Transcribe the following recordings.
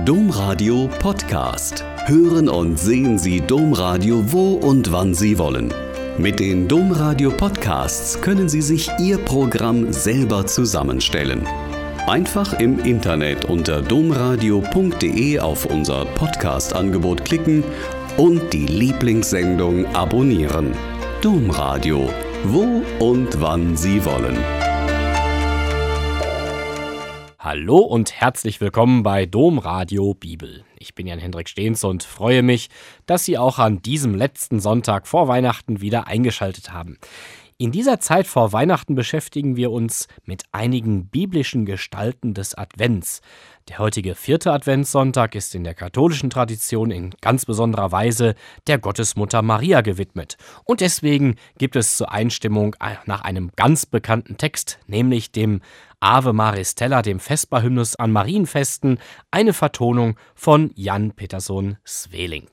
Domradio Podcast. Hören und sehen Sie Domradio wo und wann Sie wollen. Mit den Domradio Podcasts können Sie sich Ihr Programm selber zusammenstellen. Einfach im Internet unter domradio.de auf unser Podcast-Angebot klicken und die Lieblingssendung abonnieren. Domradio, wo und wann Sie wollen. Hallo und herzlich willkommen bei Domradio Bibel. Ich bin Jan-Hendrik Stehns und freue mich, dass Sie auch an diesem letzten Sonntag vor Weihnachten wieder eingeschaltet haben. In dieser Zeit vor Weihnachten beschäftigen wir uns mit einigen biblischen Gestalten des Advents. Der heutige 4. Adventssonntag ist in der katholischen Tradition in ganz besonderer Weise der Gottesmutter Maria gewidmet. Und deswegen gibt es zur Einstimmung nach einem ganz bekannten Text, nämlich dem Ave Maris Stella, dem Vesperhymnus an Marienfesten, eine Vertonung von Jan Peterson Sweeling.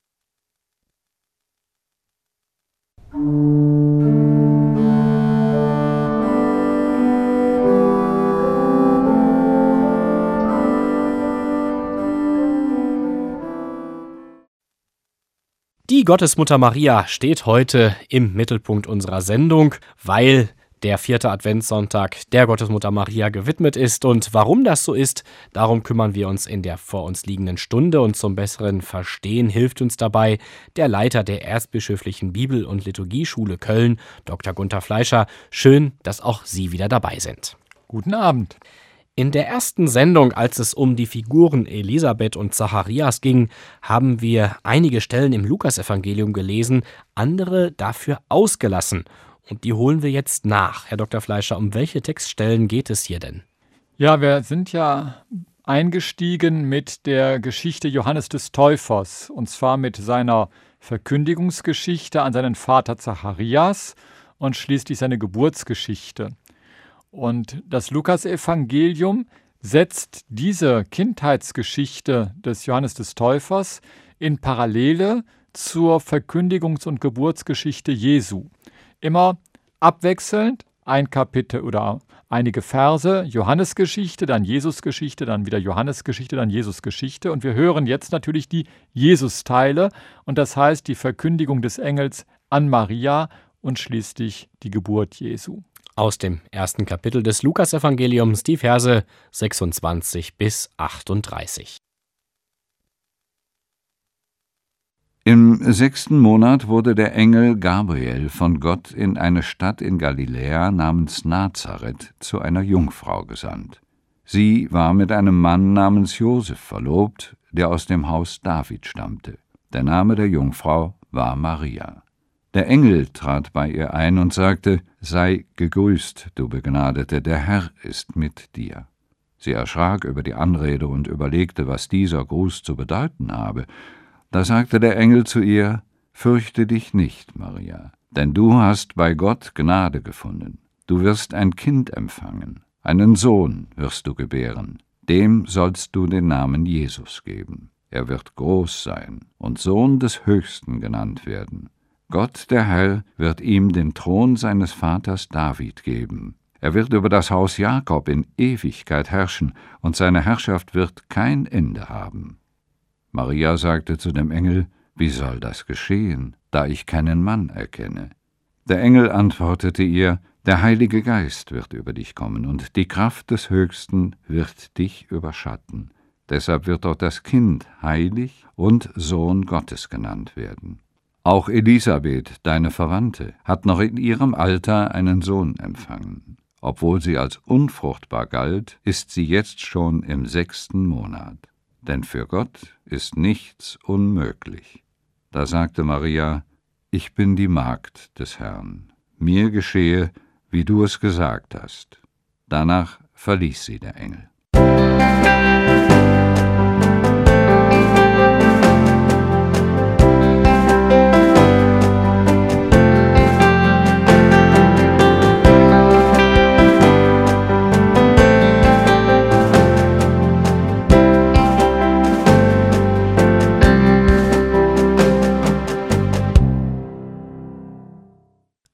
Die Gottesmutter Maria steht heute im Mittelpunkt unserer Sendung, weil der 4. Adventssonntag der Gottesmutter Maria gewidmet ist. Und warum das so ist, darum kümmern wir uns in der vor uns liegenden Stunde. Und zum besseren Verstehen hilft uns dabei der Leiter der Erzbischöflichen Bibel- und Liturgieschule Köln, Dr. Gunther Fleischer. Schön, dass auch Sie wieder dabei sind. Guten Abend. In der ersten Sendung, als es um die Figuren Elisabeth und Zacharias ging, haben wir einige Stellen im Lukasevangelium gelesen, andere dafür ausgelassen. Und die holen wir jetzt nach. Herr Dr. Fleischer, um welche Textstellen geht es hier denn? Ja, wir sind ja eingestiegen mit der Geschichte Johannes des Täufers, und zwar mit seiner Verkündigungsgeschichte an seinen Vater Zacharias und schließlich seine Geburtsgeschichte. Und das Lukasevangelium setzt diese Kindheitsgeschichte des Johannes des Täufers in Parallele zur Verkündigungs- und Geburtsgeschichte Jesu. Immer abwechselnd, ein Kapitel oder einige Verse, Johannesgeschichte, dann Jesusgeschichte, dann wieder Johannesgeschichte, dann Jesusgeschichte. Und wir hören jetzt natürlich die Jesus-Teile, und das heißt die Verkündigung des Engels an Maria und schließlich die Geburt Jesu. Aus dem ersten Kapitel des Lukasevangeliums, die Verse 26 bis 38. Im 6. Monat wurde der Engel Gabriel von Gott in eine Stadt in Galiläa namens Nazareth zu einer Jungfrau gesandt. Sie war mit einem Mann namens Josef verlobt, der aus dem Haus David stammte. Der Name der Jungfrau war Maria. Der Engel trat bei ihr ein und sagte: »Sei gegrüßt, du Begnadete, der Herr ist mit dir.« Sie erschrak über die Anrede und überlegte, was dieser Gruß zu bedeuten habe. Da sagte der Engel zu ihr: »Fürchte dich nicht, Maria, denn du hast bei Gott Gnade gefunden. Du wirst ein Kind empfangen, einen Sohn wirst du gebären. Dem sollst du den Namen Jesus geben. Er wird groß sein und Sohn des Höchsten genannt werden. Gott, der Herr, wird ihm den Thron seines Vaters David geben. Er wird über das Haus Jakob in Ewigkeit herrschen, und seine Herrschaft wird kein Ende haben.« Maria sagte zu dem Engel: »Wie soll das geschehen, da ich keinen Mann erkenne?« Der Engel antwortete ihr: »Der Heilige Geist wird über dich kommen, und die Kraft des Höchsten wird dich überschatten. Deshalb wird auch das Kind heilig und Sohn Gottes genannt werden. Auch Elisabeth, deine Verwandte, hat noch in ihrem Alter einen Sohn empfangen. Obwohl sie als unfruchtbar galt, ist sie jetzt schon im 6. Monat. Denn für Gott ist nichts unmöglich.« Da sagte Maria: »Ich bin die Magd des Herrn. Mir geschehe, wie du es gesagt hast.« Danach verließ sie der Engel.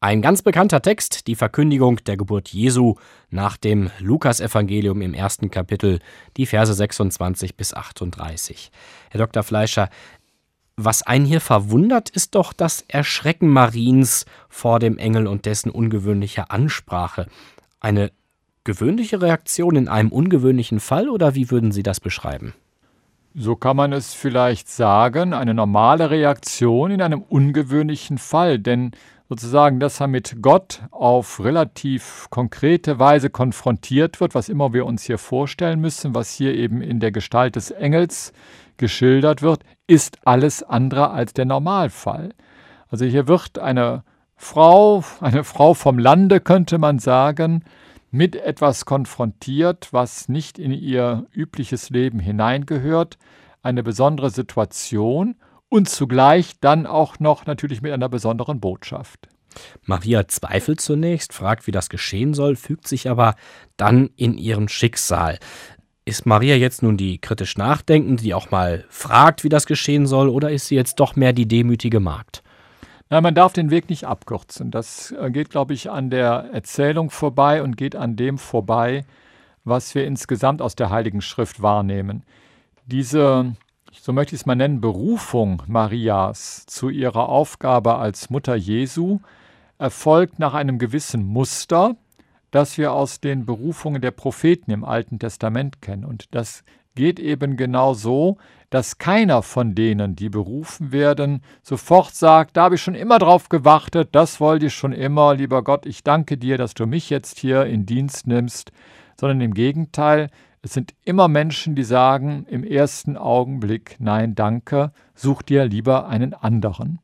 Ein ganz bekannter Text, die Verkündigung der Geburt Jesu nach dem Lukasevangelium im 1. Kapitel, die Verse 26 bis 38. Herr Dr. Fleischer, was einen hier verwundert, ist doch das Erschrecken Mariens vor dem Engel und dessen ungewöhnlicher Ansprache. Eine gewöhnliche Reaktion in einem ungewöhnlichen Fall, oder wie würden Sie das beschreiben? So kann man es vielleicht sagen, eine normale Reaktion in einem ungewöhnlichen Fall, denn sozusagen, dass er mit Gott auf relativ konkrete Weise konfrontiert wird, was immer wir uns hier vorstellen müssen, was hier eben in der Gestalt des Engels geschildert wird, ist alles andere als der Normalfall. Also hier wird eine Frau vom Lande, könnte man sagen, mit etwas konfrontiert, was nicht in ihr übliches Leben hineingehört, eine besondere Situation und zugleich dann auch noch natürlich mit einer besonderen Botschaft. Maria zweifelt zunächst, fragt, wie das geschehen soll, fügt sich aber dann in ihrem Schicksal. Ist Maria jetzt nun die kritisch Nachdenkende, die auch mal fragt, wie das geschehen soll, oder ist sie jetzt doch mehr die demütige Magd? Nein, man darf den Weg nicht abkürzen. Das geht, glaube ich, an der Erzählung vorbei und geht an dem vorbei, was wir insgesamt aus der Heiligen Schrift wahrnehmen. Diese, so möchte ich es mal nennen, Berufung Marias zu ihrer Aufgabe als Mutter Jesu erfolgt nach einem gewissen Muster, das wir aus den Berufungen der Propheten im Alten Testament kennen. Und das geht eben genau so, dass keiner von denen, die berufen werden, sofort sagt, da habe ich schon immer drauf gewartet, das wollte ich schon immer, lieber Gott, ich danke dir, dass du mich jetzt hier in Dienst nimmst, sondern im Gegenteil, es sind immer Menschen, die sagen im ersten Augenblick, nein, danke, such dir lieber einen anderen.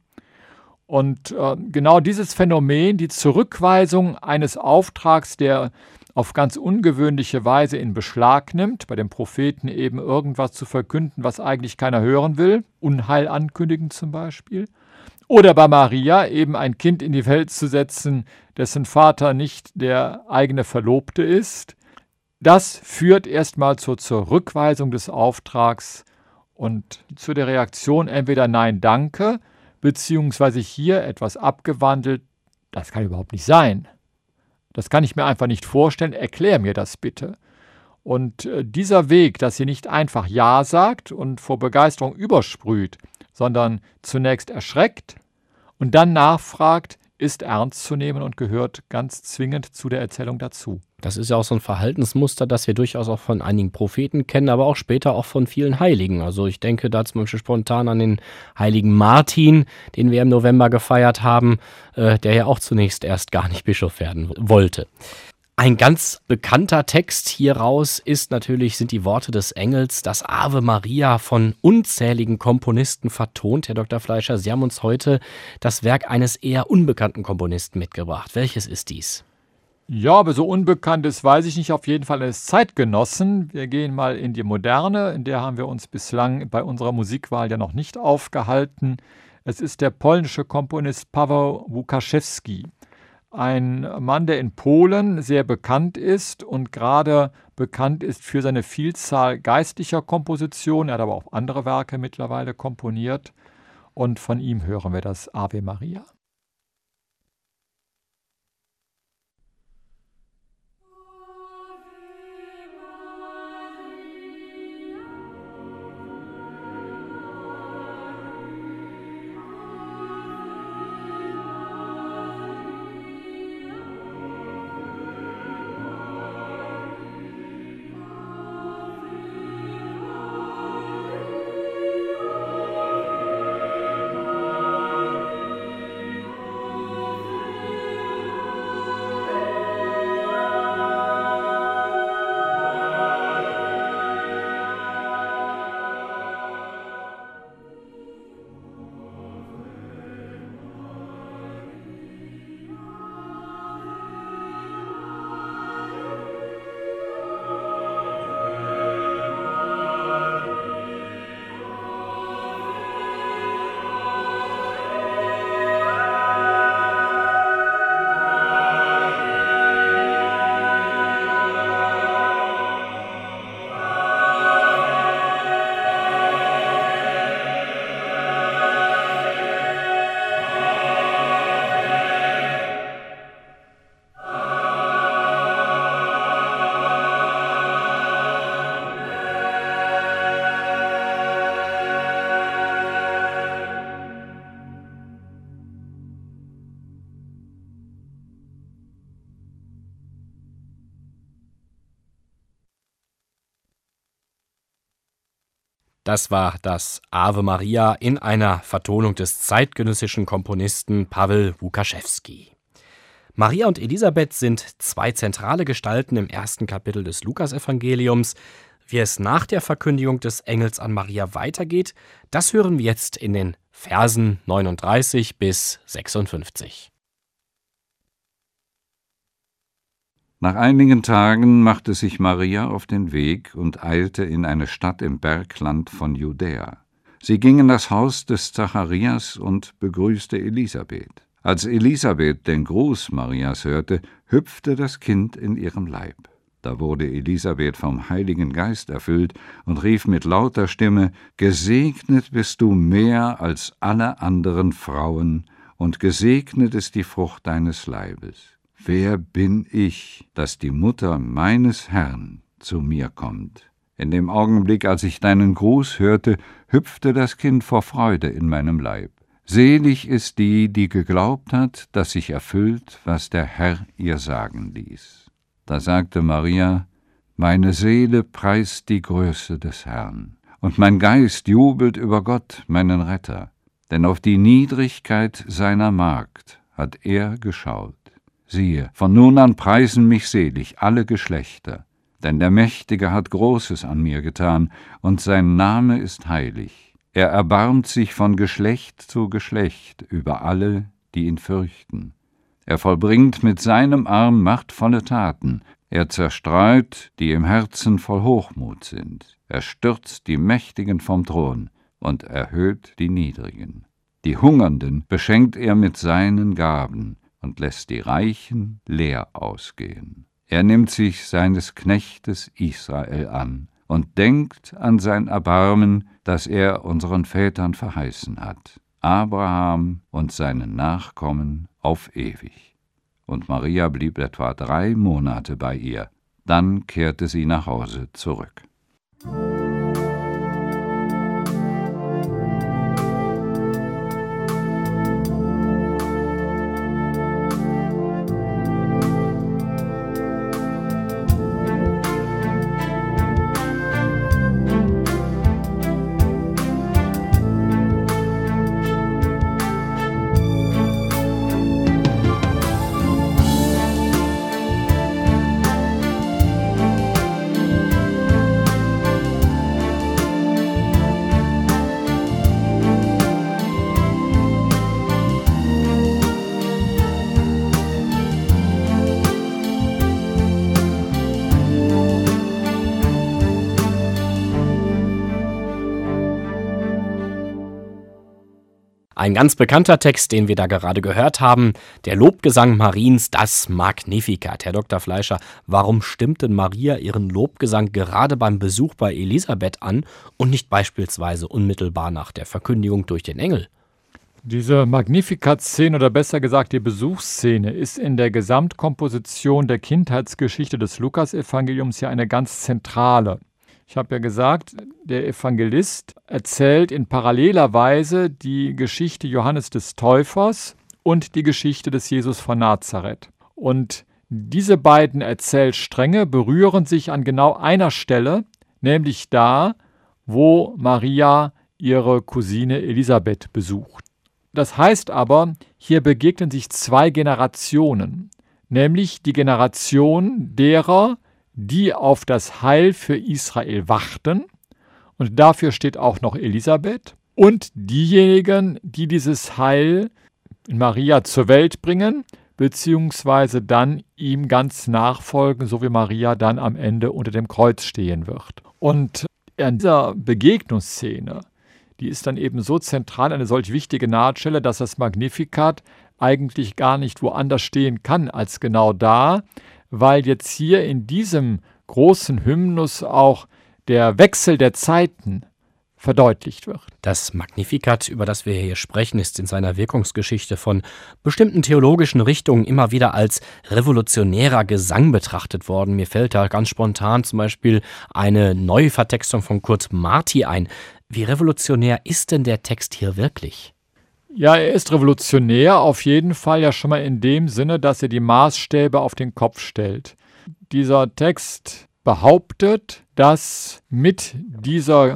Und genau dieses Phänomen, die Zurückweisung eines Auftrags, der auf ganz ungewöhnliche Weise in Beschlag nimmt, bei dem Propheten eben irgendwas zu verkünden, was eigentlich keiner hören will, Unheil ankündigen zum Beispiel, oder bei Maria eben ein Kind in die Welt zu setzen, dessen Vater nicht der eigene Verlobte ist, das führt erstmal zur Zurückweisung des Auftrags und zu der Reaktion entweder Nein, danke, beziehungsweise hier etwas abgewandelt, das kann überhaupt nicht sein. Das kann ich mir einfach nicht vorstellen, erklär mir das bitte. Und dieser Weg, dass sie nicht einfach Ja sagt und vor Begeisterung übersprüht, sondern zunächst erschreckt und dann nachfragt, ist ernst zu nehmen und gehört ganz zwingend zu der Erzählung dazu. Das ist ja auch so ein Verhaltensmuster, das wir durchaus auch von einigen Propheten kennen, aber auch später auch von vielen Heiligen. Also ich denke da zum Beispiel spontan an den heiligen Martin, den wir im November gefeiert haben, der ja auch zunächst erst gar nicht Bischof werden wollte. Ein ganz bekannter Text hieraus sind die Worte des Engels, das Ave Maria, von unzähligen Komponisten vertont. Herr Dr. Fleischer, Sie haben uns heute das Werk eines eher unbekannten Komponisten mitgebracht. Welches ist dies? Ja, aber so unbekannt ist, weiß ich nicht, auf jeden Fall eines Zeitgenossen. Wir gehen mal in die Moderne, in der haben wir uns bislang bei unserer Musikwahl ja noch nicht aufgehalten. Es ist der polnische Komponist Paweł Łukaszewski. Ein Mann, der in Polen sehr bekannt ist und gerade bekannt ist für seine Vielzahl geistlicher Kompositionen. Er hat aber auch andere Werke mittlerweile komponiert. Und von ihm hören wir das Ave Maria. Das war das Ave Maria in einer Vertonung des zeitgenössischen Komponisten Pawel Łukaschewski. Maria und Elisabeth sind zwei zentrale Gestalten im ersten Kapitel des Lukasevangeliums. Wie es nach der Verkündigung des Engels an Maria weitergeht, das hören wir jetzt in den Versen 39 bis 56. Nach einigen Tagen machte sich Maria auf den Weg und eilte in eine Stadt im Bergland von Judäa. Sie ging in das Haus des Zacharias und begrüßte Elisabeth. Als Elisabeth den Gruß Marias hörte, hüpfte das Kind in ihrem Leib. Da wurde Elisabeth vom Heiligen Geist erfüllt und rief mit lauter Stimme: »Gesegnet bist du mehr als alle anderen Frauen, und gesegnet ist die Frucht deines Leibes. Wer bin ich, dass die Mutter meines Herrn zu mir kommt?« In dem Augenblick, als ich deinen Gruß hörte, hüpfte das Kind vor Freude in meinem Leib. Selig ist die, die geglaubt hat, dass sich erfüllt, was der Herr ihr sagen ließ. Da sagte Maria: Meine Seele preist die Größe des Herrn, und mein Geist jubelt über Gott, meinen Retter, denn auf die Niedrigkeit seiner Magd hat er geschaut. Siehe, von nun an preisen mich selig alle Geschlechter, denn der Mächtige hat Großes an mir getan, und sein Name ist heilig. Er erbarmt sich von Geschlecht zu Geschlecht über alle, die ihn fürchten. Er vollbringt mit seinem Arm machtvolle Taten. Er zerstreut, die im Herzen voll Hochmut sind. Er stürzt die Mächtigen vom Thron und erhöht die Niedrigen. Die Hungernden beschenkt er mit seinen Gaben und lässt die Reichen leer ausgehen. Er nimmt sich seines Knechtes Israel an und denkt an sein Erbarmen, das er unseren Vätern verheißen hat, Abraham und seinen Nachkommen auf ewig. Und Maria blieb etwa 3 Monate bei ihr. Dann kehrte sie nach Hause zurück. Ein ganz bekannter Text, den wir da gerade gehört haben, der Lobgesang Mariens, das Magnificat. Herr Dr. Fleischer, warum stimmt denn Maria ihren Lobgesang gerade beim Besuch bei Elisabeth an und nicht beispielsweise unmittelbar nach der Verkündigung durch den Engel? Diese Magnificat-Szene oder besser gesagt die Besuchsszene ist in der Gesamtkomposition der Kindheitsgeschichte des Lukasevangeliums ja eine ganz zentrale. Ich habe ja gesagt, der Evangelist erzählt in paralleler Weise die Geschichte Johannes des Täufers und die Geschichte des Jesus von Nazareth. Und diese beiden Erzählstränge berühren sich an genau einer Stelle, nämlich da, wo Maria ihre Cousine Elisabeth besucht. Das heißt aber, hier begegnen sich 2 Generationen, nämlich die Generation derer, die auf das Heil für Israel warten, und dafür steht auch noch Elisabeth, und diejenigen, die dieses Heil in Maria zur Welt bringen, beziehungsweise dann ihm ganz nachfolgen, so wie Maria dann am Ende unter dem Kreuz stehen wird. Und an dieser Begegnungsszene, die ist dann eben so zentral, eine solch wichtige Nahtstelle, dass das Magnificat eigentlich gar nicht woanders stehen kann als genau da, weil jetzt hier in diesem großen Hymnus auch der Wechsel der Zeiten verdeutlicht wird. Das Magnificat, über das wir hier sprechen, ist in seiner Wirkungsgeschichte von bestimmten theologischen Richtungen immer wieder als revolutionärer Gesang betrachtet worden. Mir fällt da ganz spontan zum Beispiel eine Neuvertextung von Kurt Marti ein. Wie revolutionär ist denn der Text hier wirklich? Ja, er ist revolutionär, auf jeden Fall ja schon mal in dem Sinne, dass er die Maßstäbe auf den Kopf stellt. Dieser Text behauptet, dass mit dieser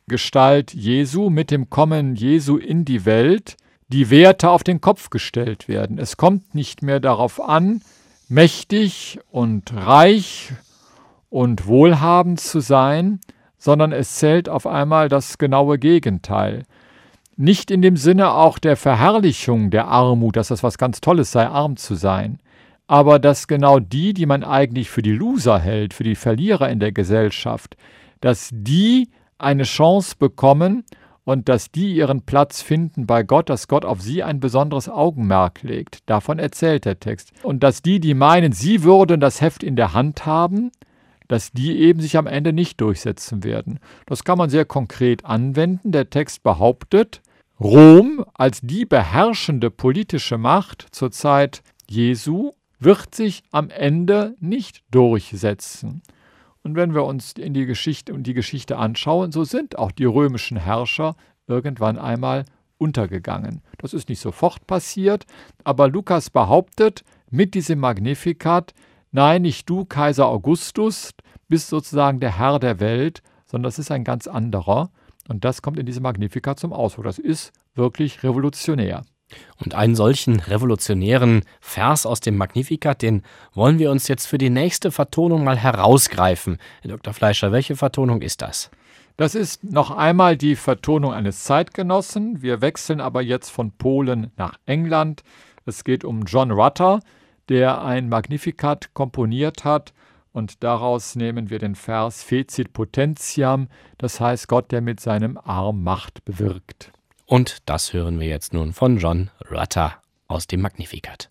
Gestalt Jesu, mit dem Kommen Jesu in die Welt, die Werte auf den Kopf gestellt werden. Es kommt nicht mehr darauf an, mächtig und reich und wohlhabend zu sein, sondern es zählt auf einmal das genaue Gegenteil. Nicht in dem Sinne auch der Verherrlichung der Armut, dass das was ganz Tolles sei, arm zu sein, aber dass genau die man eigentlich für die Loser hält, für die Verlierer in der Gesellschaft, dass die eine Chance bekommen und dass die ihren Platz finden bei Gott, dass Gott auf sie ein besonderes Augenmerk legt. Davon erzählt der Text. Und dass die meinen, sie würden das Heft in der Hand haben, dass die eben sich am Ende nicht durchsetzen werden. Das kann man sehr konkret anwenden. Der Text behauptet, Rom als die beherrschende politische Macht zur Zeit Jesu wird sich am Ende nicht durchsetzen. Und wenn wir uns in die Geschichte anschauen, so sind auch die römischen Herrscher irgendwann einmal untergegangen. Das ist nicht sofort passiert, aber Lukas behauptet mit diesem Magnificat, nein, nicht du, Kaiser Augustus, bist sozusagen der Herr der Welt, sondern das ist ein ganz anderer. Und das kommt in diesem Magnificat zum Ausdruck. Das ist wirklich revolutionär. Und einen solchen revolutionären Vers aus dem Magnificat, den wollen wir uns jetzt für die nächste Vertonung mal herausgreifen. Herr Dr. Fleischer, welche Vertonung ist das? Das ist noch einmal die Vertonung eines Zeitgenossen. Wir wechseln aber jetzt von Polen nach England. Es geht um John Rutter, der ein Magnificat komponiert hat. Und daraus nehmen wir den Vers Fecit potentiam, das heißt Gott, der mit seinem Arm Macht bewirkt. Und das hören wir jetzt nun von John Rutter aus dem Magnificat.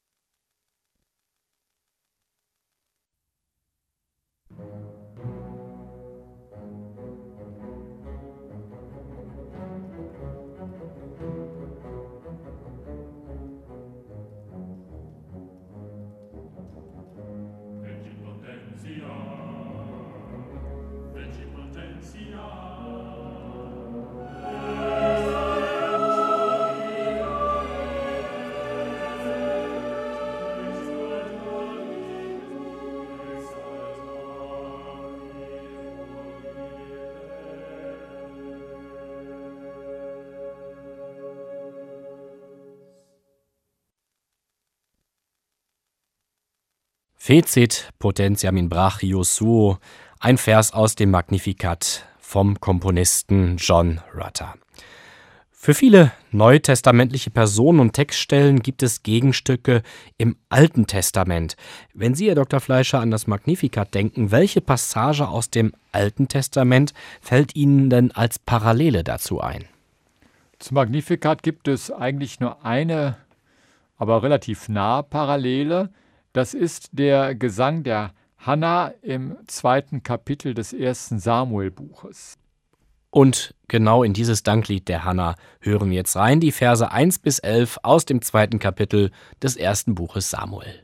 Fecit potentiam in brachio suo, ein Vers aus dem Magnificat vom Komponisten John Rutter. Für viele neutestamentliche Personen und Textstellen gibt es Gegenstücke im Alten Testament. Wenn Sie, Herr Dr. Fleischer, an das Magnificat denken, welche Passage aus dem Alten Testament fällt Ihnen denn als Parallele dazu ein? Zum Magnificat gibt es eigentlich nur eine, aber relativ nahe Parallele. Das ist der Gesang der Hannah im 2. Kapitel des 1. Samuel-Buches. Und genau in dieses Danklied der Hannah hören wir jetzt rein, die Verse 1 bis 11 aus dem 2. Kapitel des 1. Buches Samuel.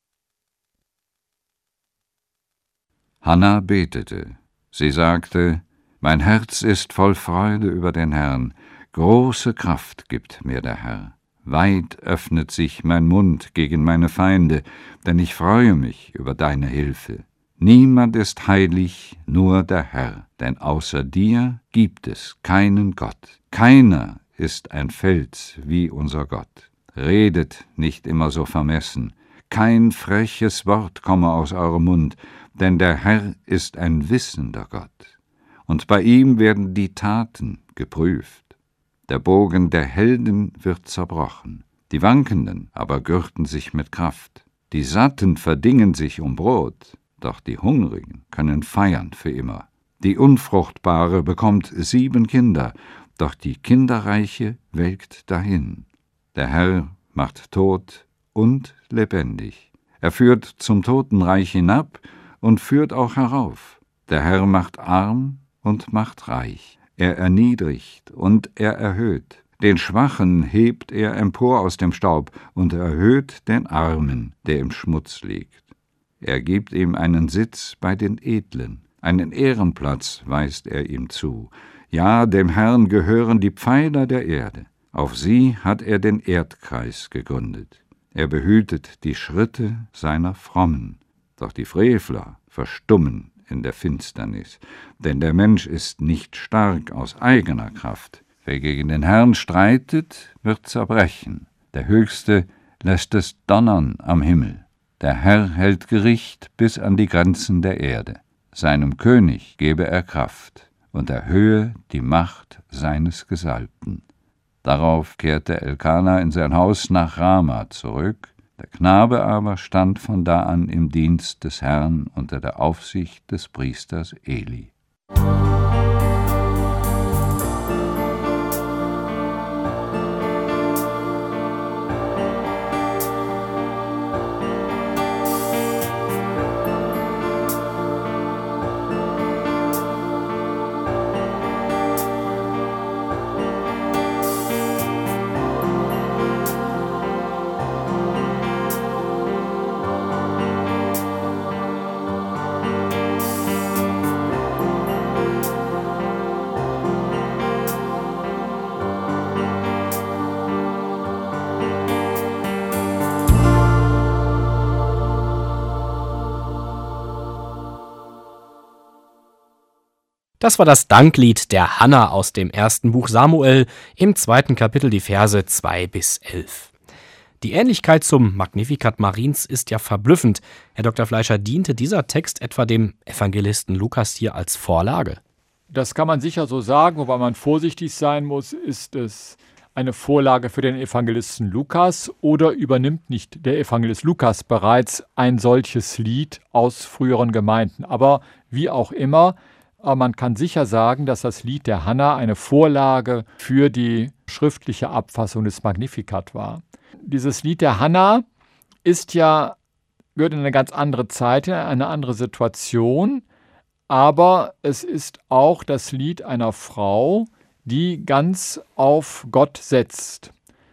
Hannah betete. Sie sagte, mein Herz ist voll Freude über den Herrn, große Kraft gibt mir der Herr. Weit öffnet sich mein Mund gegen meine Feinde, denn ich freue mich über deine Hilfe. Niemand ist heilig, nur der Herr, denn außer dir gibt es keinen Gott. Keiner ist ein Fels wie unser Gott. Redet nicht immer so vermessen, kein freches Wort komme aus eurem Mund, denn der Herr ist ein wissender Gott. Und bei ihm werden die Taten geprüft. Der Bogen der Helden wird zerbrochen, die Wankenden aber gürten sich mit Kraft. Die Satten verdingen sich um Brot, doch die Hungrigen können feiern für immer. Die Unfruchtbare bekommt 7 Kinder, doch die Kinderreiche welkt dahin. Der Herr macht tot und lebendig. Er führt zum Totenreich hinab und führt auch herauf. Der Herr macht arm und macht reich. Er erniedrigt und er erhöht. Den Schwachen hebt er empor aus dem Staub und erhöht den Armen, der im Schmutz liegt. Er gibt ihm einen Sitz bei den Edlen, einen Ehrenplatz weist er ihm zu. Ja, dem Herrn gehören die Pfeiler der Erde. Auf sie hat er den Erdkreis gegründet. Er behütet die Schritte seiner Frommen, doch die Frevler verstummen in der Finsternis. Denn der Mensch ist nicht stark aus eigener Kraft. Wer gegen den Herrn streitet, wird zerbrechen. Der Höchste lässt es donnern am Himmel. Der Herr hält Gericht bis an die Grenzen der Erde. Seinem König gebe er Kraft und erhöhe die Macht seines Gesalbten. Darauf kehrte Elkana in sein Haus nach Rama zurück. Der Knabe aber stand von da an im Dienst des Herrn unter der Aufsicht des Priesters Eli. Das war das Danklied der Hannah aus dem ersten Buch Samuel, im 2. Kapitel die Verse 2-11. Die Ähnlichkeit zum Magnificat Mariens ist ja verblüffend. Herr Dr. Fleischer, diente dieser Text etwa dem Evangelisten Lukas hier als Vorlage? Das kann man sicher so sagen, wobei man vorsichtig sein muss. Ist es eine Vorlage für den Evangelisten Lukas oder übernimmt nicht der Evangelist Lukas bereits ein solches Lied aus früheren Gemeinden? Aber wie auch immer, man kann sicher sagen, dass das Lied der Hannah eine Vorlage für die schriftliche Abfassung des Magnificat war. Dieses Lied der Hannah gehört in eine ganz andere Zeit, in eine andere Situation, aber es ist auch das Lied einer Frau, die ganz auf Gott setzt.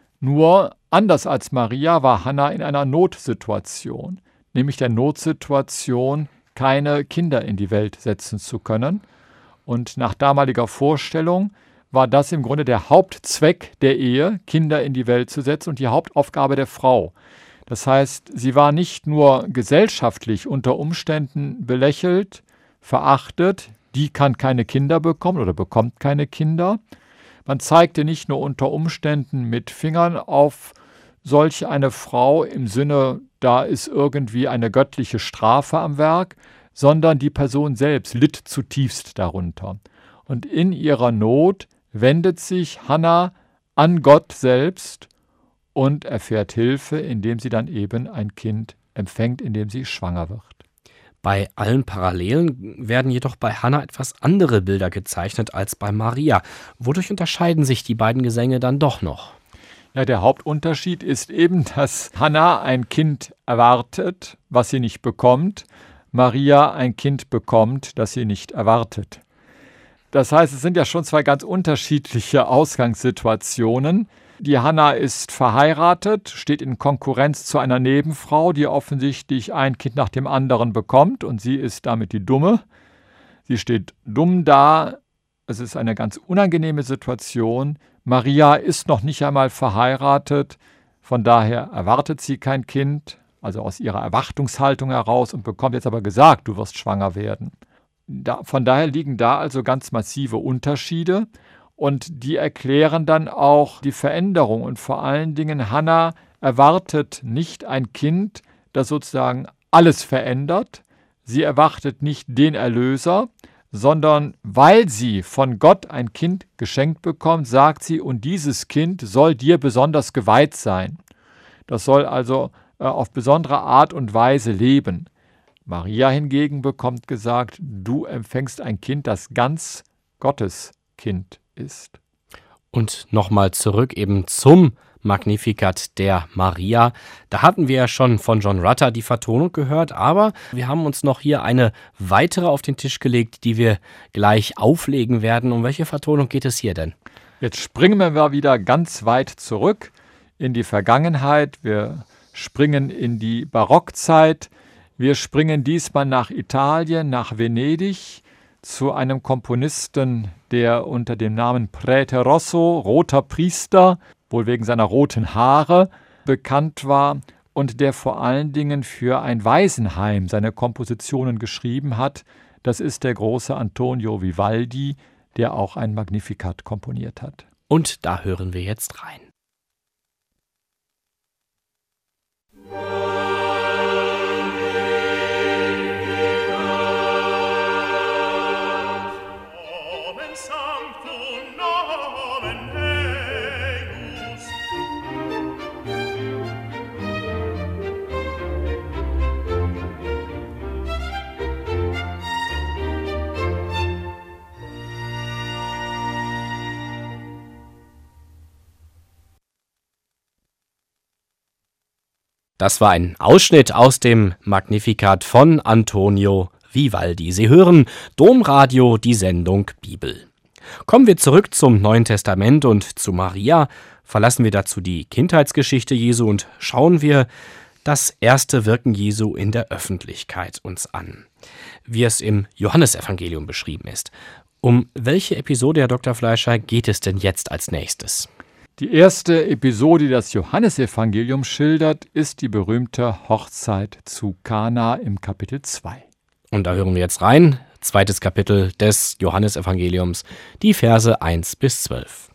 Nur anders als Maria war Hannah in einer Notsituation, nämlich der Notsituation, keine Kinder in die Welt setzen zu können. Und nach damaliger Vorstellung war das im Grunde der Hauptzweck der Ehe, Kinder in die Welt zu setzen und die Hauptaufgabe der Frau. Das heißt, sie war nicht nur gesellschaftlich unter Umständen belächelt, verachtet, die kann keine Kinder bekommen oder bekommt keine Kinder. Man zeigte nicht nur unter Umständen mit Fingern auf solch eine Frau im Sinne, da ist irgendwie eine göttliche Strafe am Werk, sondern die Person selbst litt zutiefst darunter. Und in ihrer Not wendet sich Hannah an Gott selbst und erfährt Hilfe, indem sie dann eben ein Kind empfängt, indem sie schwanger wird. Bei allen Parallelen werden jedoch bei Hannah etwas andere Bilder gezeichnet als bei Maria. Wodurch unterscheiden sich die beiden Gesänge dann doch noch? Ja, der Hauptunterschied ist eben, dass Hannah ein Kind erwartet, was sie nicht bekommt, Maria ein Kind bekommt, das sie nicht erwartet. Das heißt, es sind ja schon zwei ganz unterschiedliche Ausgangssituationen. Die Hannah ist verheiratet, steht in Konkurrenz zu einer Nebenfrau, die offensichtlich ein Kind nach dem anderen bekommt und sie ist damit die Dumme. Sie steht dumm da. Es ist eine ganz unangenehme Situation. Maria ist noch nicht einmal verheiratet, von daher erwartet sie kein Kind, also aus ihrer Erwartungshaltung heraus und bekommt jetzt aber gesagt, du wirst schwanger werden. Von daher liegen da also ganz massive Unterschiede und die erklären dann auch die Veränderung und vor allen Dingen Hannah erwartet nicht ein Kind, das sozusagen alles verändert. Sie erwartet nicht den Erlöser, sondern weil sie von Gott ein Kind geschenkt bekommt, sagt sie, und dieses Kind soll dir besonders geweiht sein. Das soll also auf besondere Art und Weise leben. Maria hingegen bekommt gesagt, du empfängst ein Kind, das ganz Gottes Kind ist. Und nochmal zurück eben zum Magnificat der Maria. Da hatten wir ja schon von John Rutter die Vertonung gehört, aber wir haben uns noch hier eine weitere auf den Tisch gelegt, die wir gleich auflegen werden. Um welche Vertonung geht es hier denn? Jetzt springen wir wieder ganz weit zurück in die Vergangenheit. Wir springen in die Barockzeit. Wir springen diesmal nach Italien, nach Venedig, zu einem Komponisten, der unter dem Namen Prete Rosso, roter Priester, wohl wegen seiner roten Haare, bekannt war und der vor allen Dingen für ein Waisenheim seine Kompositionen geschrieben hat. Das ist der große Antonio Vivaldi, der auch ein Magnificat komponiert hat. Und da hören wir jetzt rein. Das war ein Ausschnitt aus dem Magnificat von Antonio Vivaldi. Sie hören Domradio, die Sendung Bibel. Kommen wir zurück zum Neuen Testament und zu Maria. Verlassen wir dazu die Kindheitsgeschichte Jesu und schauen wir das erste Wirken Jesu in der Öffentlichkeit uns an, wie es im Johannesevangelium beschrieben ist. Um welche Episode, Herr Dr. Fleischer, geht es denn jetzt als nächstes? Die erste Episode, die das Johannesevangelium schildert, ist die berühmte Hochzeit zu Kana im Kapitel 2. Und da hören wir jetzt rein, 2. Kapitel des Johannesevangeliums, die Verse 1 bis 12.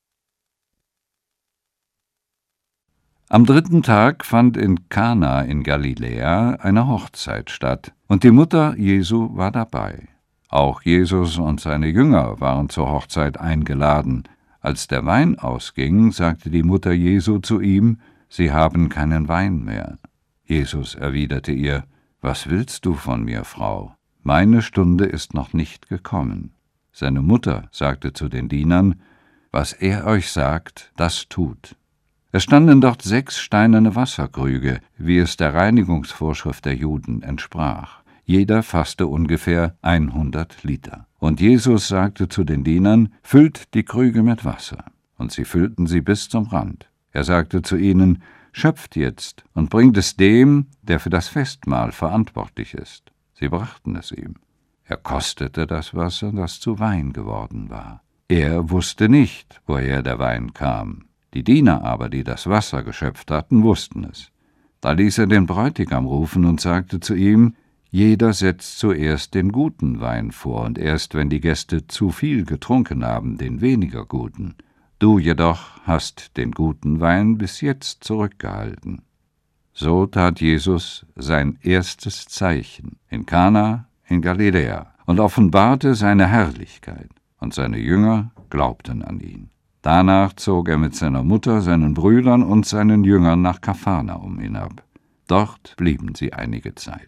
Am 3. Tag fand in Kana in Galiläa eine Hochzeit statt, und die Mutter Jesu war dabei. Auch Jesus und seine Jünger waren zur Hochzeit eingeladen. Als der Wein ausging, sagte die Mutter Jesu zu ihm: Sie haben keinen Wein mehr. Jesus erwiderte ihr: Was willst du von mir, Frau? Meine Stunde ist noch nicht gekommen. Seine Mutter sagte zu den Dienern: Was er euch sagt, das tut. Es standen dort 6 steinerne Wasserkrüge, wie es der Reinigungsvorschrift der Juden entsprach. Jeder fasste ungefähr 100 Liter. Und Jesus sagte zu den Dienern: Füllt die Krüge mit Wasser. Und sie füllten sie bis zum Rand. Er sagte zu ihnen: Schöpft jetzt und bringt es dem, der für das Festmahl verantwortlich ist. Sie brachten es ihm. Er kostete das Wasser, das zu Wein geworden war. Er wusste nicht, woher der Wein kam. Die Diener aber, die das Wasser geschöpft hatten, wussten es. Da ließ er den Bräutigam rufen und sagte zu ihm: Jeder setzt zuerst den guten Wein vor und erst, wenn die Gäste zu viel getrunken haben, den weniger guten. Du jedoch hast den guten Wein bis jetzt zurückgehalten. So tat Jesus sein erstes Zeichen in Kana in Galiläa und offenbarte seine Herrlichkeit, und seine Jünger glaubten an ihn. Danach zog er mit seiner Mutter, seinen Brüdern und seinen Jüngern nach Kapharnaum hinab. Dort blieben sie einige Zeit.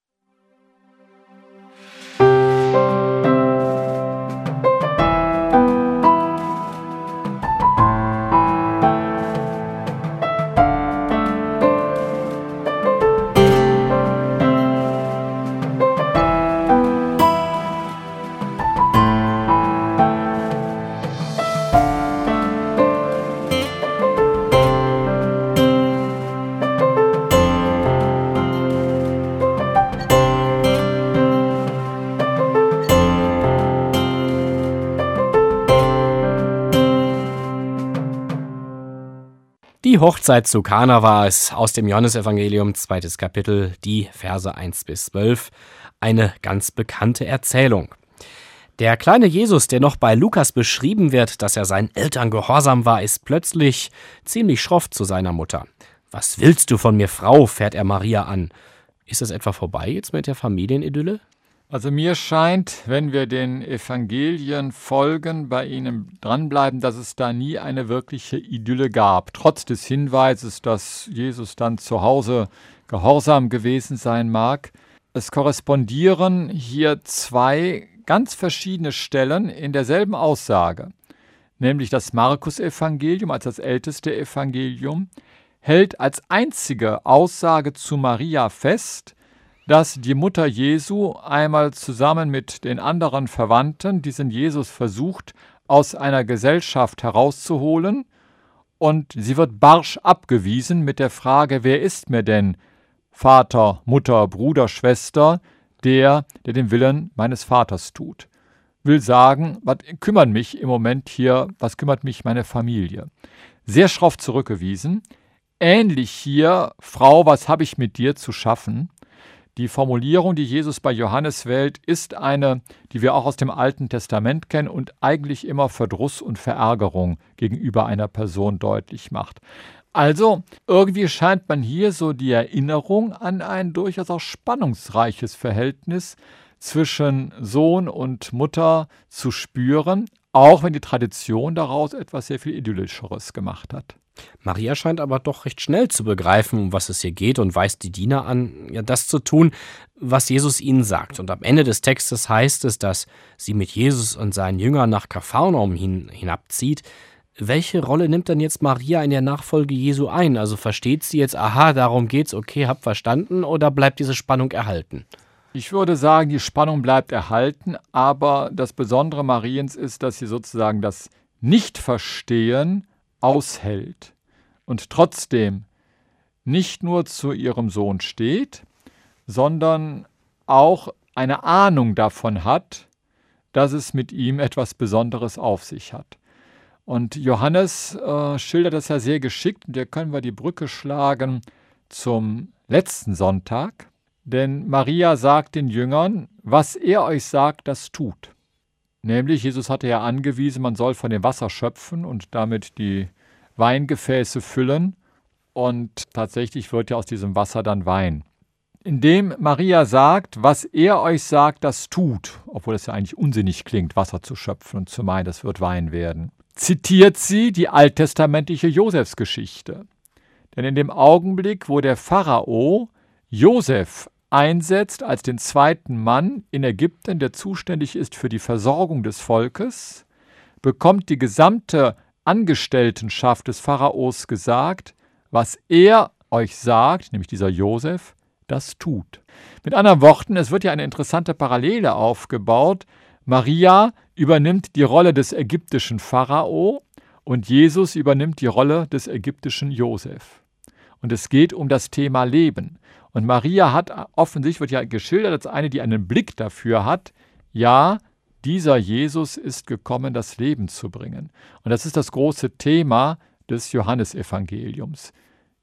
Die Hochzeit zu Kana war es aus dem Johannesevangelium, 2. Kapitel, die Verse 1 bis 12, eine ganz bekannte Erzählung. Der kleine Jesus, der noch bei Lukas beschrieben wird, dass er seinen Eltern gehorsam war, ist plötzlich ziemlich schroff zu seiner Mutter. »Was willst du von mir, Frau?« fährt er Maria an. Ist es etwa vorbei jetzt mit der Familienidylle? Also mir scheint, wenn wir den Evangelien folgen, bei ihnen dranbleiben, dass es da nie eine wirkliche Idylle gab. Trotz des Hinweises, dass Jesus dann zu Hause gehorsam gewesen sein mag. Es korrespondieren hier 2 ganz verschiedene Stellen in derselben Aussage. Nämlich das Markus-Evangelium als das älteste Evangelium hält als einzige Aussage zu Maria fest, dass die Mutter Jesu einmal zusammen mit den anderen Verwandten diesen Jesus versucht, aus einer Gesellschaft herauszuholen, und sie wird barsch abgewiesen mit der Frage: Wer ist mir denn Vater, Mutter, Bruder, Schwester, der den Willen meines Vaters tut? Will sagen, was kümmert mich im Moment hier, was kümmert mich meine Familie? Sehr schroff zurückgewiesen. Ähnlich hier: Frau, was habe ich mit dir zu schaffen? Die Formulierung, die Jesus bei Johannes wählt, ist eine, die wir auch aus dem Alten Testament kennen und eigentlich immer Verdruss und Verärgerung gegenüber einer Person deutlich macht. Also irgendwie scheint man hier so die Erinnerung an ein durchaus auch spannungsreiches Verhältnis zwischen Sohn und Mutter zu spüren, auch wenn die Tradition daraus etwas sehr viel Idyllischeres gemacht hat. Maria scheint aber doch recht schnell zu begreifen, um was es hier geht und weist die Diener an, ja, das zu tun, was Jesus ihnen sagt. Und am Ende des Textes heißt es, dass sie mit Jesus und seinen Jüngern nach Kapharnaum hinabzieht. Welche Rolle nimmt denn jetzt Maria in der Nachfolge Jesu ein? Also versteht sie jetzt, aha, darum geht's, okay, hab verstanden, oder bleibt diese Spannung erhalten? Ich würde sagen, die Spannung bleibt erhalten, aber das Besondere Mariens ist, dass sie sozusagen das Nichtverstehen aushält und trotzdem nicht nur zu ihrem Sohn steht, sondern auch eine Ahnung davon hat, dass es mit ihm etwas Besonderes auf sich hat. Und Johannes schildert das ja sehr geschickt, und hier können wir die Brücke schlagen zum letzten Sonntag, denn Maria sagt den Jüngern, was er euch sagt, das tut. Nämlich, Jesus hatte ja angewiesen, man soll von dem Wasser schöpfen und damit die Weingefäße füllen. Und tatsächlich wird ja aus diesem Wasser dann Wein. Indem Maria sagt, was er euch sagt, das tut, obwohl es ja eigentlich unsinnig klingt, Wasser zu schöpfen und zu meinen, das wird Wein werden, zitiert sie die alttestamentliche Josefsgeschichte. Denn in dem Augenblick, wo der Pharao Josef einsetzt als den zweiten Mann in Ägypten, der zuständig ist für die Versorgung des Volkes, bekommt die gesamte Angestelltenschaft des Pharaos gesagt, was er euch sagt, nämlich dieser Josef, das tut. Mit anderen Worten, es wird ja eine interessante Parallele aufgebaut. Maria übernimmt die Rolle des ägyptischen Pharao und Jesus übernimmt die Rolle des ägyptischen Josef. Und es geht um das Thema Leben. Und Maria hat offensichtlich, wird ja geschildert als eine, die einen Blick dafür hat, ja, dieser Jesus ist gekommen, das Leben zu bringen. Und das ist das große Thema des Johannesevangeliums.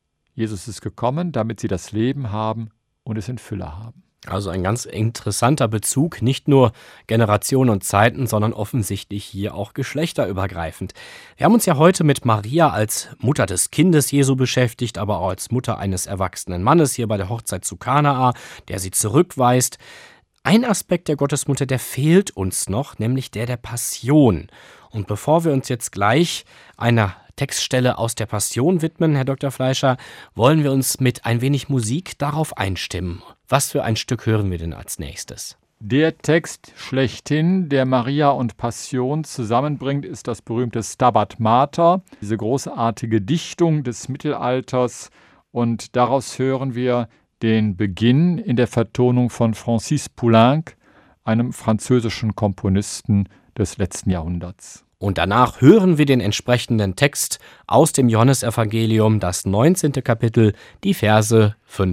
Jesus ist gekommen, damit sie das Leben haben und es in Fülle haben. Also ein ganz interessanter Bezug, nicht nur Generationen und Zeiten, sondern offensichtlich hier auch geschlechterübergreifend. Wir haben uns ja heute mit Maria als Mutter des Kindes Jesu beschäftigt, aber auch als Mutter eines erwachsenen Mannes hier bei der Hochzeit zu Kanaa, der sie zurückweist. Ein Aspekt der Gottesmutter, der fehlt uns noch, nämlich der Passion. Und bevor wir uns jetzt gleich einer Textstelle aus der Passion widmen, Herr Dr. Fleischer, wollen wir uns mit ein wenig Musik darauf einstimmen. Was für ein Stück hören wir denn als nächstes? Der Text schlechthin, der Maria und Passion zusammenbringt, ist das berühmte Stabat Mater, diese großartige Dichtung des Mittelalters. Und daraus hören wir den Beginn in der Vertonung von Francis Poulenc, einem französischen Komponisten des letzten Jahrhunderts. Und danach hören wir den entsprechenden Text aus dem Johannesevangelium, das 19. Kapitel, die Verse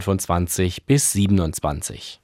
25 bis 27.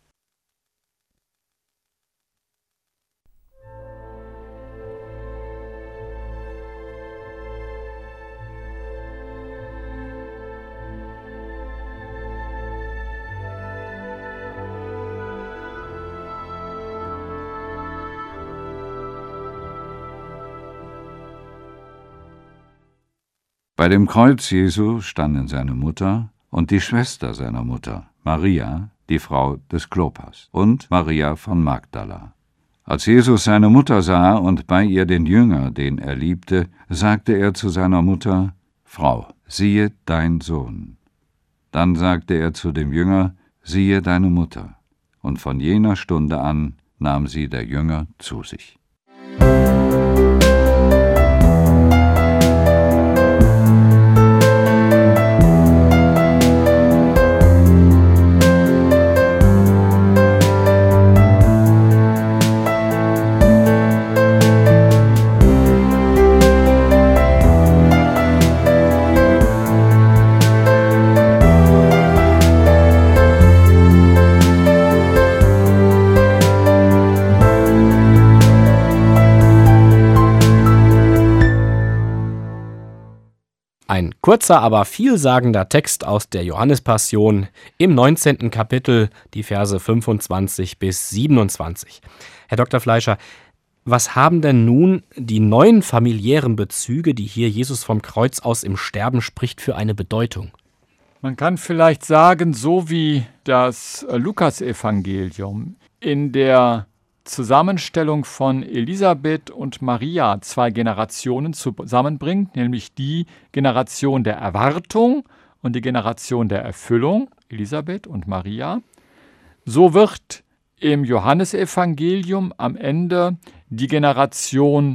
Bei dem Kreuz Jesu standen seine Mutter und die Schwester seiner Mutter, Maria, die Frau des Klopas, und Maria von Magdala. Als Jesus seine Mutter sah und bei ihr den Jünger, den er liebte, sagte er zu seiner Mutter: »Frau, siehe dein Sohn.« Dann sagte er zu dem Jünger: »Siehe deine Mutter.« Und von jener Stunde an nahm sie der Jünger zu sich. Ein kurzer, aber vielsagender Text aus der Johannespassion im 19. Kapitel, die Verse 25 bis 27. Herr Dr. Fleischer, was haben denn nun die neuen familiären Bezüge, die hier Jesus vom Kreuz aus im Sterben spricht, für eine Bedeutung? Man kann vielleicht sagen, so wie das Lukasevangelium in der Zusammenstellung von Elisabeth und Maria 2 Generationen zusammenbringt, nämlich die Generation der Erwartung und die Generation der Erfüllung, Elisabeth und Maria. So wird im Johannesevangelium am Ende die Generation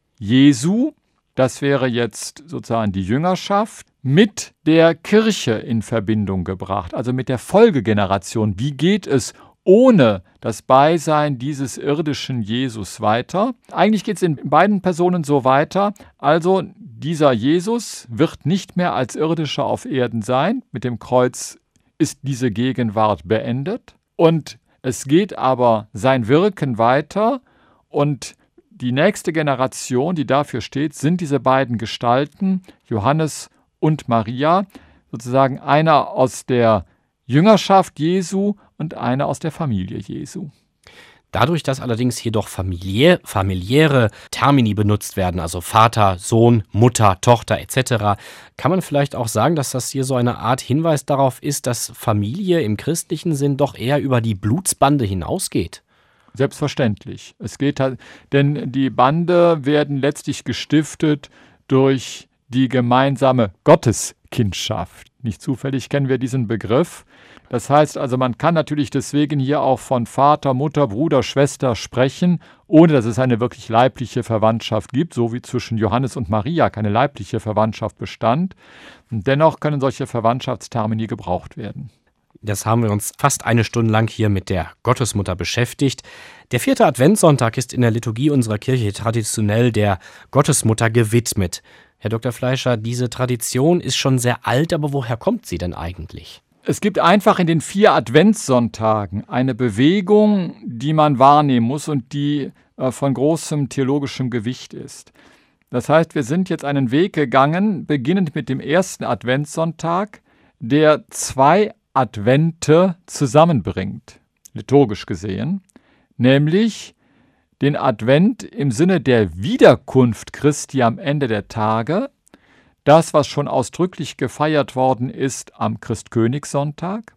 Jesu, das wäre jetzt sozusagen die Jüngerschaft, mit der Kirche in Verbindung gebracht, also mit der Folgegeneration. Wie geht es ohne das Beisein dieses irdischen Jesus weiter? Eigentlich geht es in beiden Personen so weiter. Also dieser Jesus wird nicht mehr als irdischer auf Erden sein. Mit dem Kreuz ist diese Gegenwart beendet. Und es geht aber sein Wirken weiter. Und die nächste Generation, die dafür steht, sind diese beiden Gestalten, Johannes und Maria, sozusagen einer aus der Jüngerschaft Jesu und einer aus der Familie Jesu. Dadurch, dass allerdings hier doch familiäre Termini benutzt werden, also Vater, Sohn, Mutter, Tochter etc., kann man vielleicht auch sagen, dass das hier so eine Art Hinweis darauf ist, dass Familie im christlichen Sinn doch eher über die Blutsbande hinausgeht. Selbstverständlich. Es geht halt, denn die Bande werden letztlich gestiftet durch die gemeinsame Gotteskindschaft. Nicht zufällig kennen wir diesen Begriff. Das heißt also, man kann natürlich deswegen hier auch von Vater, Mutter, Bruder, Schwester sprechen, ohne dass es eine wirklich leibliche Verwandtschaft gibt, so wie zwischen Johannes und Maria keine leibliche Verwandtschaft bestand. Und dennoch können solche Verwandtschaftstermini gebraucht werden. Das haben wir uns fast eine Stunde lang hier mit der Gottesmutter beschäftigt. Der 4. Adventssonntag ist in der Liturgie unserer Kirche traditionell der Gottesmutter gewidmet. Herr Dr. Fleischer, diese Tradition ist schon sehr alt, aber woher kommt sie denn eigentlich? Es gibt einfach in den 4 Adventssonntagen eine Bewegung, die man wahrnehmen muss und die von großem theologischem Gewicht ist. Das heißt, wir sind jetzt einen Weg gegangen, beginnend mit dem 1. Adventssonntag, der 2 Advente zusammenbringt, liturgisch gesehen, nämlich den Advent im Sinne der Wiederkunft Christi am Ende der Tage, das, was schon ausdrücklich gefeiert worden ist am Christkönigssonntag,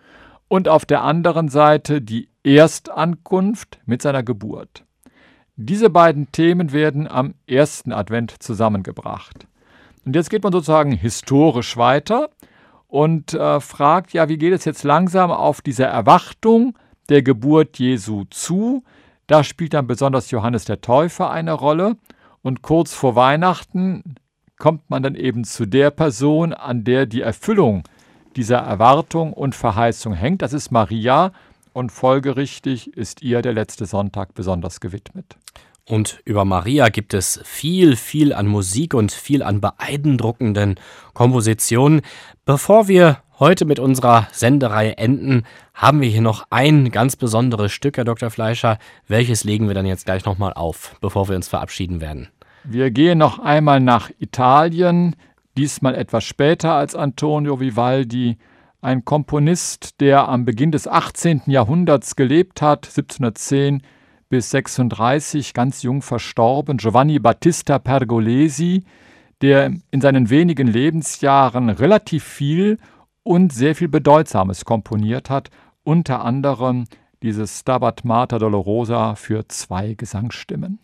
und auf der anderen Seite die Erstankunft mit seiner Geburt. Diese beiden Themen werden am 1. Advent zusammengebracht. Und jetzt geht man sozusagen historisch weiter und fragt, ja, wie geht es jetzt langsam auf diese Erwartung der Geburt Jesu zu? Da spielt dann besonders Johannes der Täufer eine Rolle. Und kurz vor Weihnachten kommt man dann eben zu der Person, an der die Erfüllung dieser Erwartung und Verheißung hängt. Das ist Maria und folgerichtig ist ihr der letzte Sonntag besonders gewidmet. Und über Maria gibt es viel an Musik und viel an beeindruckenden Kompositionen. Bevor wir heute mit unserer Sendereihe enden, haben wir hier noch ein ganz besonderes Stück, Herr Dr. Fleischer. Welches legen wir dann jetzt gleich nochmal auf, bevor wir uns verabschieden werden? Wir gehen noch einmal nach Italien, diesmal etwas später als Antonio Vivaldi, ein Komponist, der am Beginn des 18. Jahrhunderts gelebt hat, 1710 bis 36, ganz jung verstorben, Giovanni Battista Pergolesi, der in seinen wenigen Lebensjahren relativ viel und sehr viel Bedeutsames komponiert hat, unter anderem dieses Stabat Mater Dolorosa für 2 Gesangsstimmen.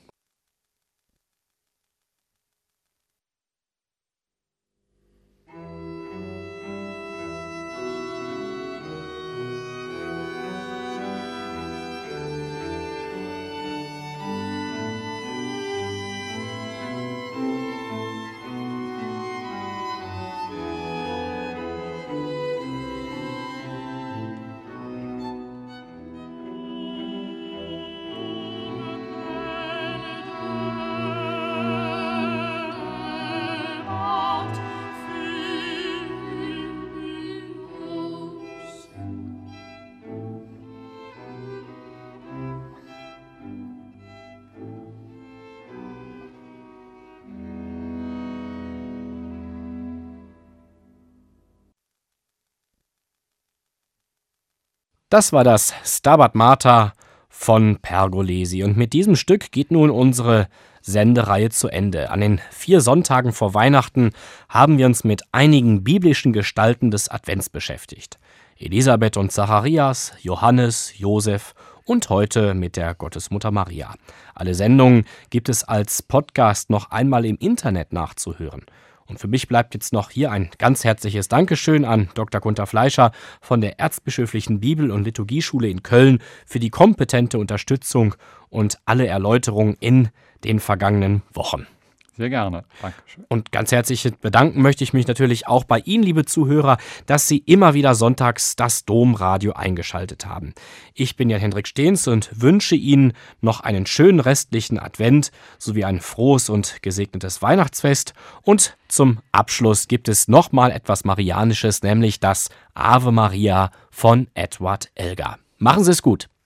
Das war das Stabat Mater von Pergolesi. Und mit diesem Stück geht nun unsere Sendereihe zu Ende. An den 4 Sonntagen vor Weihnachten haben wir uns mit einigen biblischen Gestalten des Advents beschäftigt. Elisabeth und Zacharias, Johannes, Josef und heute mit der Gottesmutter Maria. Alle Sendungen gibt es als Podcast noch einmal im Internet nachzuhören. Und für mich bleibt jetzt noch hier ein ganz herzliches Dankeschön an Dr. Gunther Fleischer von der Erzbischöflichen Bibel- und Liturgieschule in Köln für die kompetente Unterstützung und alle Erläuterungen in den vergangenen Wochen. Sehr gerne. Dankeschön. Und ganz herzlich bedanken möchte ich mich natürlich auch bei Ihnen, liebe Zuhörer, dass Sie immer wieder sonntags das Domradio eingeschaltet haben. Ich bin Jan-Hendrik Stehns und wünsche Ihnen noch einen schönen restlichen Advent sowie ein frohes und gesegnetes Weihnachtsfest. Und zum Abschluss gibt es nochmal etwas Marianisches, nämlich das Ave Maria von Edward Elgar. Machen Sie es gut.